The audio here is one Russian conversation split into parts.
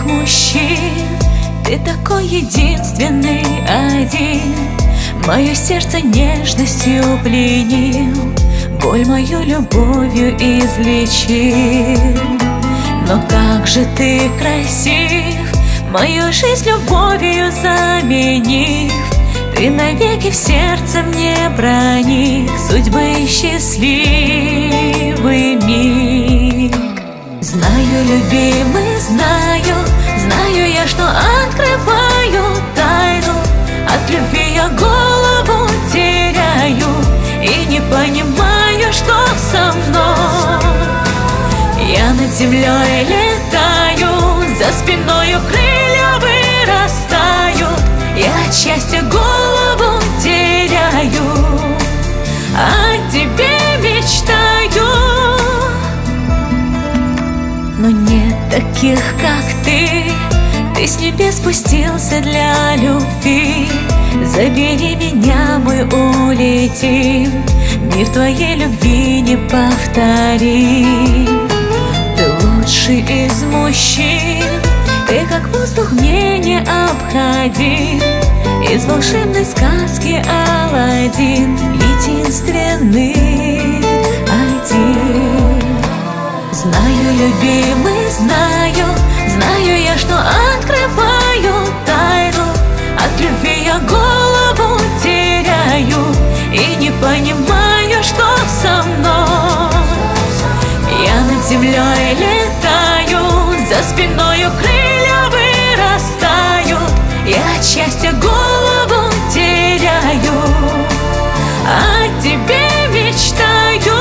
всех мужчин ты такой единственный один. Мое сердце нежностью пленил, боль мою любовью излечил. Но как же ты красив, мою жизнь любовью заменив. Ты навеки в сердце мне проник, судьбы счастливый миг. Знаю, любимый, знаю я, что открываю тайну. От любви я голову теряю и не понимаю, что со мной. Я над землей летаю, за спиною крылья вырастают. Я от счастья голову теряю, о тебе мечтаю. Но нет таких, как ты с небес спустился для любви. Забери меня, мы улетим, мир твоей любви не повторим. Ты лучший из мужчин, ты как воздух мне необходим. Из волшебной сказки Аладдин, единственный один. Знаю, любимый, знаю я, что открываю тайну. От любви я голову теряю и не понимаю, что со мной. Я над землей летаю, за спиною крылья вырастают. Я от счастья голову теряю, о тебе мечтаю.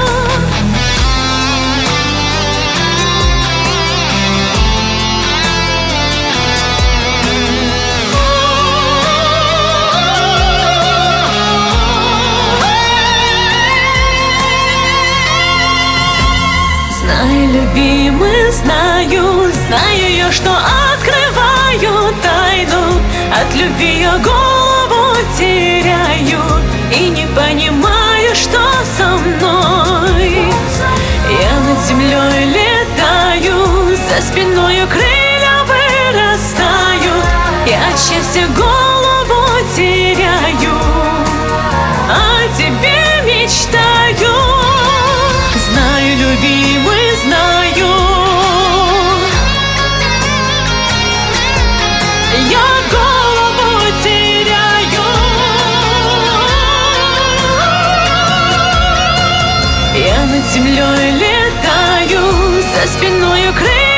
Знаю, любимый, знаю я, что открываю тайну. От любви я голову теряю и не понимаю, что со мной. Я над землей летаю, за спиною крылья вырастают. Я от счастья голову теряю, о тебе мечтаю. Знаю, любимый, знаю, я голову теряю. Я над землей летаю, за спиною крылья